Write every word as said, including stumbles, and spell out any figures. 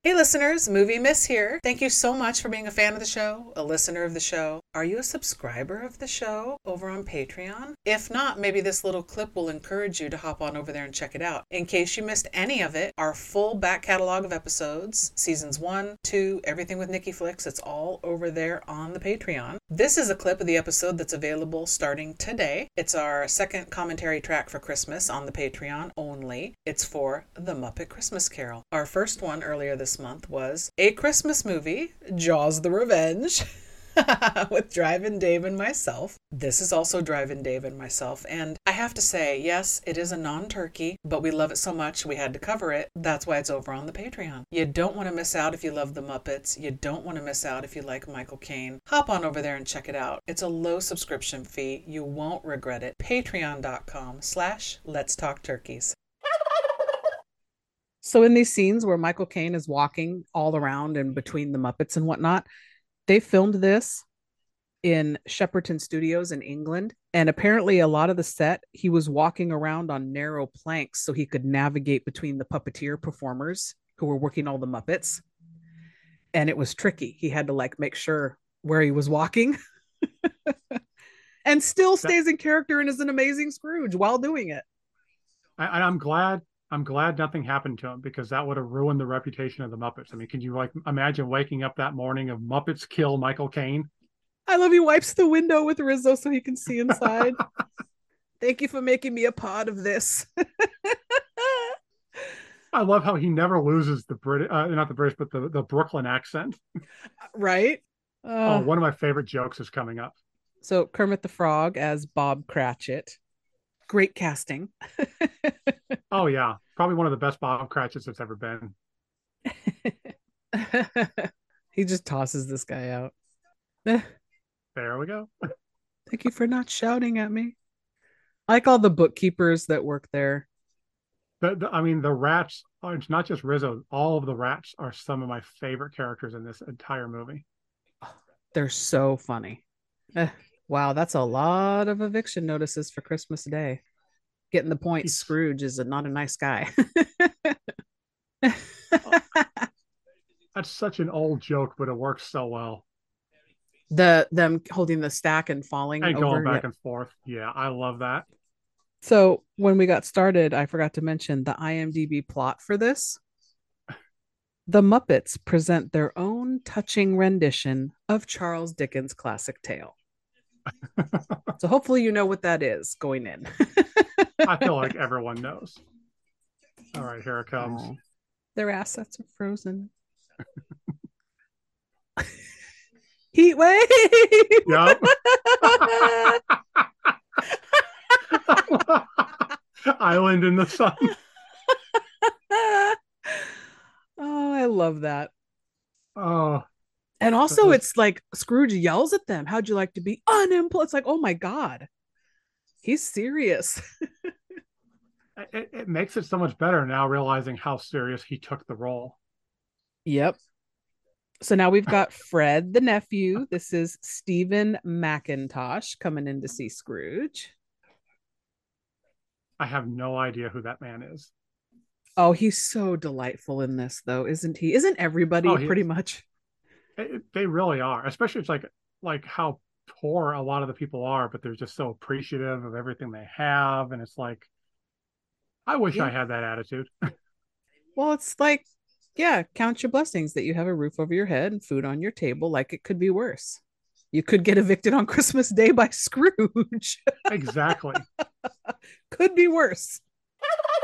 Hey listeners, Movie Miss here. Thank you so much for being a fan of the show, a listener of the show. Are you a subscriber of the show over on Patreon? If not, maybe this little clip will encourage you to hop on over there and check it out. In case you missed any of it, our full back catalog of episodes, seasons one, two, everything with Nikki Flicks, it's all over there on the Patreon. This is a clip of the episode that's available starting today. It's our second commentary track for Christmas on the Patreon only. It's for The Muppet Christmas Carol. Our first one earlier this month was A Christmas Movie, Jaws the Revenge, with Drive-In Dave and myself. This is also Drive-In Dave and myself, and I have to say, yes, it is a non-turkey, but we love it so much we had to cover it. That's why it's over on the Patreon. You don't want to miss out if you love the Muppets. You don't want to miss out if you like Michael Caine. Hop on over there and check it out. It's a low subscription fee. You won't regret it. Patreon.com slash Let's Talk Turkeys. So in these scenes where Michael Caine is walking all around and between the Muppets and whatnot, they filmed this in Shepperton Studios in England. And apparently a lot of the set, he was walking around on narrow planks so he could navigate between the puppeteer performers who were working all the Muppets. And it was tricky. He had to like make sure where he was walking and still stays in character and is an amazing Scrooge while doing it. I, I'm glad I'm glad nothing happened to him because that would have ruined the reputation of the Muppets. I mean, can you like imagine waking up that morning of Muppets kill Michael Caine? I love he wipes the window with Rizzo so he can see inside. Thank you for making me a part of this. I love how he never loses the Brit, uh, not the British, but the, the Brooklyn accent. Right? Uh, oh, Uh, one of my favorite jokes is coming up. So Kermit the Frog as Bob Cratchit. Great casting. Oh yeah, probably one of the best Bob Cratchits that's ever been. He just tosses this guy out. There we go. Thank you for not shouting at me. I like all the bookkeepers that work there. The, the, I mean, the rats, are, it's not just Rizzo. All of the rats are some of my favorite characters in this entire movie. They're so funny. Eh, wow, that's a lot of eviction notices for Christmas Day. Getting the point, He's, Scrooge is a, not a nice guy. that's such an old joke, but it works so well. The them holding the stack and falling And going over. back Yep. and forth. Yeah, I love that. So when we got started, I forgot to mention the IMDb plot for this. The Muppets present their own touching rendition of Charles Dickens' classic tale. So hopefully you know what that is going in. I feel like everyone knows. All right, here it comes. Oh, their assets are frozen. Heat wave. Yep. Island in the sun. Oh, I love that. Oh, And also, it's like Scrooge yells at them, "How'd you like to be unemployed?" It's like, oh my God, he's serious. it, it makes it so much better now realizing how serious he took the role. Yep. So now we've got Fred, the nephew. This is Stephen McIntosh coming in to see Scrooge. I have no idea who that man is. Oh, he's so delightful in this, though, isn't he? Isn't everybody Oh, he pretty is. much? It, they really are, especially it's like like how poor a lot of the people are, but they're just so appreciative of everything they have, and it's like I wish I Yeah. had that attitude. Well, it's like, yeah, count your blessings that you have a roof over your head and food on your table. Like it could be worse. You could get evicted on Christmas Day by Scrooge. Exactly. Could be worse.